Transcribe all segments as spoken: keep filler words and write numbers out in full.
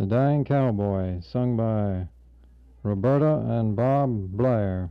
The Dying Cowboy, sung by Roberta and Bob Blair.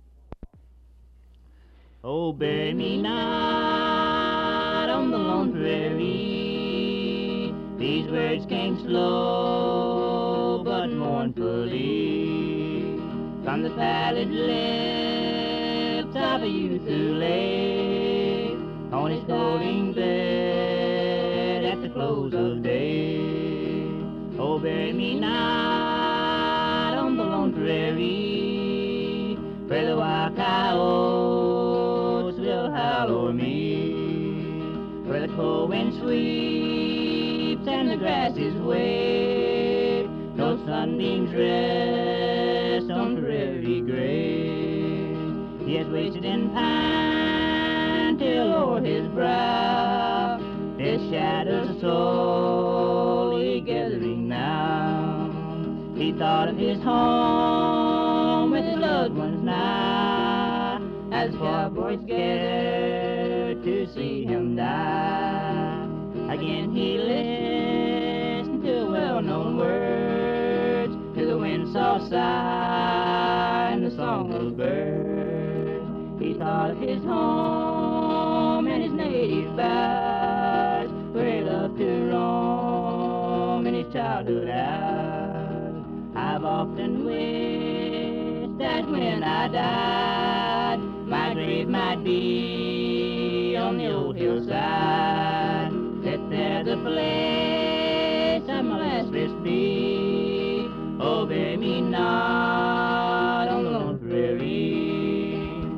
Oh, bury me not on the lone prairie. These words came slow but mournfully from the pallid lips of a youth who lay on his golden bed at the close of day. Oh, bury me not on the lone prairie, where the wild coyotes will howl o'er me, where the cold wind sweeps and the grasses wave, no sunbeams rest on prairie grave. He has wasted in pine till o'er his brow his shadows are slowly gathering now. He thought of his home with his loved ones now, as cowboys gathered to see him die. Again he listened to well-known words, to the wind's soft sigh and the song of birds. He thought of his home and his native boughs, where he loved to roam in his childhood hours. I've often wished that when I died, my grave might be on the old hillside, that there the place of my last rest be. Oh, bury me not on the lone prairie.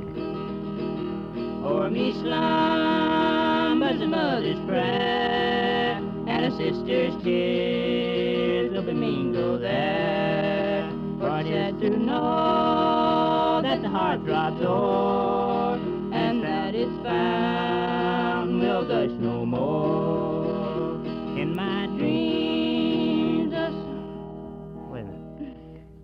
O'er me slumbers a mother's prayer, and a sister's tears will be mingled there. For just to know that the heart throbs o'er, and that its fountain will gush no more. In my dreams, a wait a minute.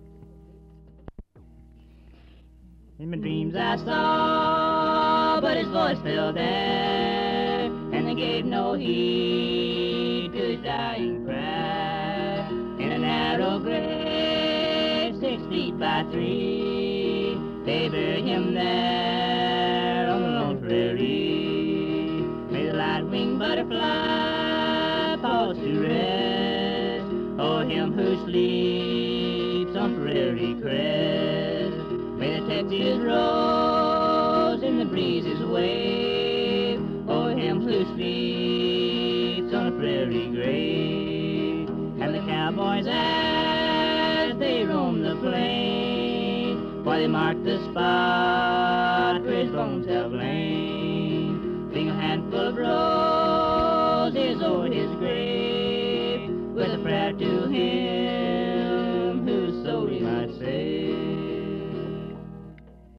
In my dreams I saw, but his voice fell there, and they gave no heed to his dying prayer. In a narrow grave, six feet by three, they buried him there on the lone prairie. May the light-winged butterfly pause to rest o'er him who sleeps on prairie crest. May the Texas rose in the breezes wave o'er him who sleeps on a prairie grave. And the cowboys as they roam the plain, while they mark the spot where his bones have lain, fling a handful of roses o'er his grave, with a prayer to him